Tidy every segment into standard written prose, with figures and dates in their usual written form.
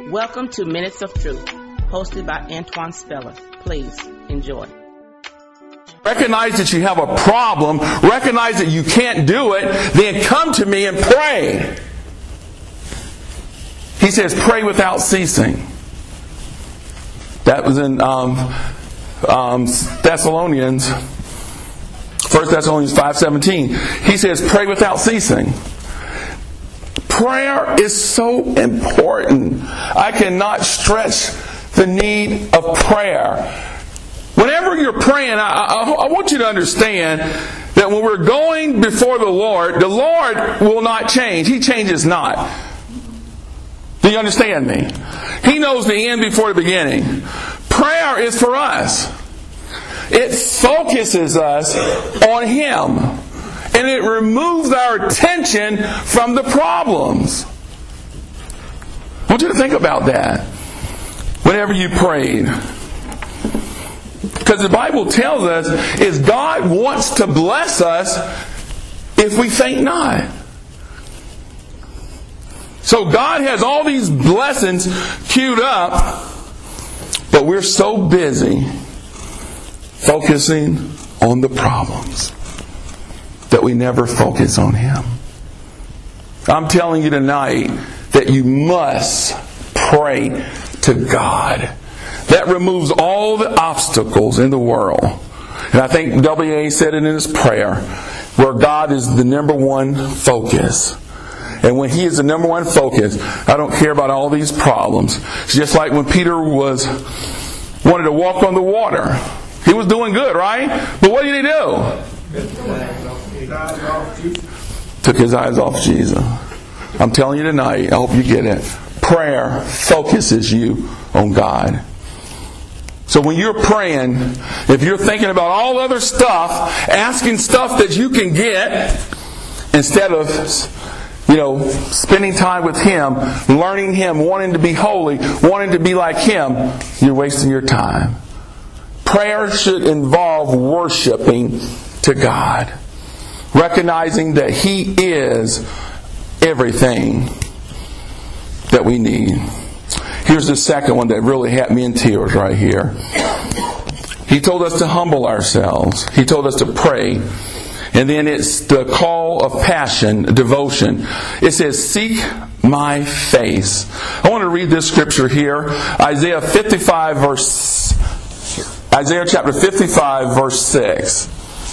Welcome to Minutes of Truth, hosted by Antoine Speller. Please enjoy. Recognize that you have a problem. Recognize that you can't do it. Then come to me and pray. He says, pray without ceasing. That was in Thessalonians, 1 Thessalonians 5:17. He says, pray without ceasing. Prayer is so important. I cannot stress the need of prayer. Whenever you're praying, I want you to understand that when we're going before the Lord will not change. He changes not. Do you understand me? He knows the end before the beginning. Prayer is for us. It focuses us on Him. And it removes our attention from the problems. I want you to think about that whenever you prayed. Because the Bible tells us is God wants to bless us if we faint not. So God has all these blessings queued up, but we're so busy focusing on the problems that we never focus on Him. I'm telling you tonight that you must pray to God. That removes all the obstacles in the world. And I think W.A. said it in his prayer, where God is the number one focus. And when He is the number one focus, I don't care about all these problems. It's just like when Peter wanted to walk on the water. He was doing good, right? But what did he do? Took his eyes off Jesus. I'm telling you tonight, I hope you get it. Prayer focuses you on God. So when you're praying, if you're thinking about all other stuff, asking stuff that you can get, instead of spending time with Him, learning Him, wanting to be holy, wanting to be like Him, you're wasting your time. Prayer should involve worshiping to God, recognizing that He is everything that we need. Here's the second one that really had me in tears right here. He told us to humble ourselves. He told us to pray. And then it's the call of passion, devotion. It says, seek my face. I want to read this scripture here. Isaiah chapter 55, verse 6.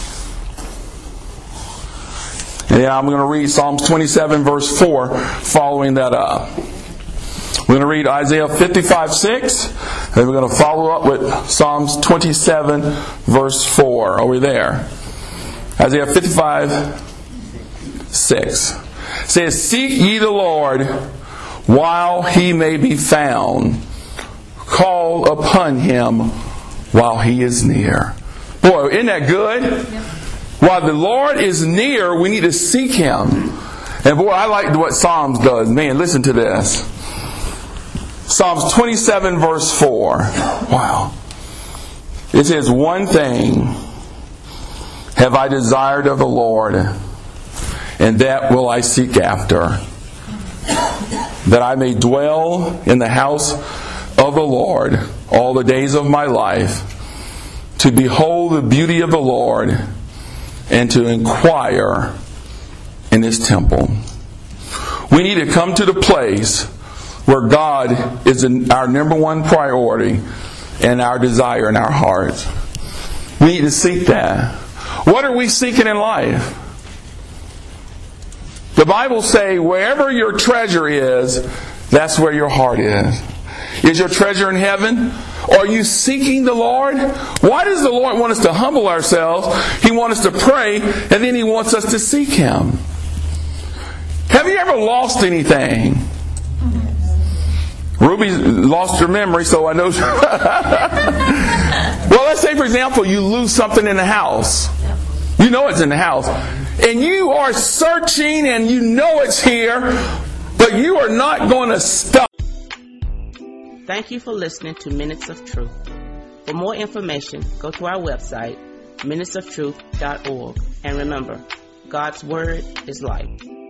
And I'm going to read Psalms 27, verse 4, following that up. We're going to read Isaiah 55, 6, and we're going to follow up with Psalms 27, verse 4. Are we there? Isaiah 55, 6. It says, seek ye the Lord while He may be found. Call upon Him while He is near. Boy, isn't that good? Yep. While the Lord is near, we need to seek Him. And boy, I like what Psalms does. Man, listen to this. Psalms 27 verse 4. Wow. It says, one thing have I desired of the Lord, and that will I seek after, that I may dwell in the house of the Lord all the days of my life, to behold the beauty of the Lord, and to inquire in His temple. We need to come to the place where God is our number one priority and our desire in our hearts. We need to seek that. What are we seeking in life? The Bible says, wherever your treasure is, that's where your heart is. Is your treasure in heaven? Are you seeking the Lord? Why does the Lord want us to humble ourselves? He wants us to pray, and then He wants us to seek Him. Have you ever lost anything? Ruby lost her memory, so I know. Well, let's say, for example, you lose something in the house. You know it's in the house. And you are searching and you know it's here, but you are not going to stop. Thank you for listening to Minutes of Truth. For more information, go to our website, minutesoftruth.org. And remember, God's Word is life.